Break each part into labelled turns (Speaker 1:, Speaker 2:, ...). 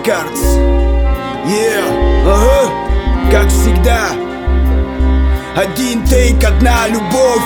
Speaker 1: Рекордс. Ага, как всегда. Один тейк, одна любовь.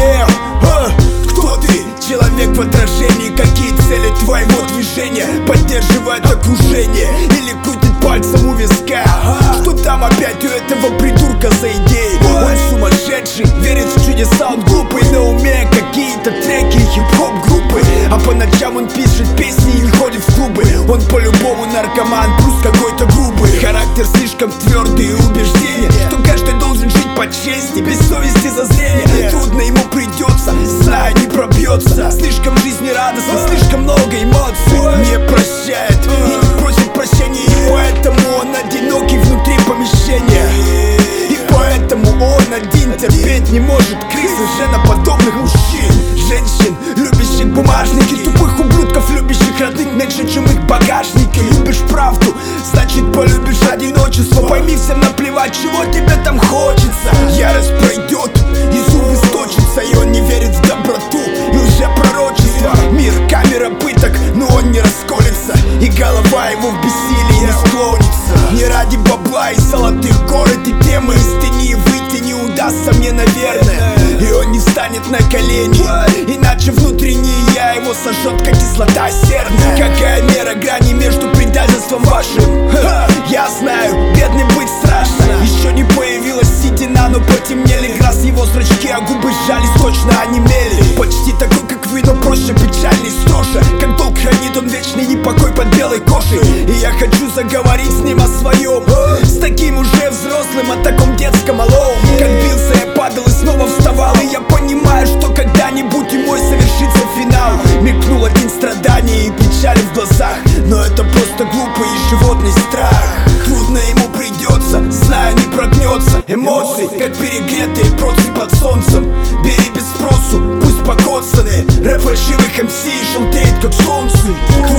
Speaker 1: Кто ты? Человек в отражении. Какие цели твоего движения? Поддерживает окружение или крутит пальцем у виска? Что там опять у этого придурка за идеи? Он сумасшедший, верит в чудеса, он глупый. На уме какие-то треки хип-хоп группы, а по ночам он пишет песни и ходит в клубы. Он по-любому наркоман, плюс какой-то грубый. Характер слишком твердый и убеждение, что каждый должен жить по чести, без совести за зрение. Трудно ему придется, знаю, не пробьется. Слишком жизнерадостно, слишком много эмоций. Не прощает и не просит прощения, и поэтому он одинокий внутри помещения. И поэтому он один терпеть не может крыс и женоподобных мужчин, женщин, любящих бумажники, тупых ублюдков, любящих родных меньше, чем их багажники. Любишь правду, значит полюбишь одиночество. Пойми, всем наплевать, чего тебе там хочется. Ярость пройдет, и зуб источится, и он не верит в доброту и лжепророчество. Мир камера пыток, но он не расколется, и голова его в бессилии не склонится. Не ради бабла и золотых гор этой темы из тени выйти не удастся мне, наверное. И он не встанет на колени, иначе внутренний я его сожжет, как кислота серная. Какая мера грани между предательством вашим? Я знаю, бедным быть страшно. Еще не появилась седина, но потемнели глаз его зрачки, а губы сжались, точно онемели. Почти такой, как вы, но проще, печальный, строже. Как долг хранит он вечный непокой под белой кожей. И я хочу заговорить с ним о своем, с таким уже взрослым, о таком детском малом. Как бился я, падал и снова вставал, и я понимаю, что когда-нибудь и мой совершится финал. Мелькнул один страдания и печаль в глазах, но это просто глупый и животный страх. Трудно ему придется, знаю, не прогнется. Эмоции, как перегретые процы под солнцем. Бери без спросу, пусть покоцаны. Рэп фальшивых МС желтеет, как солнце.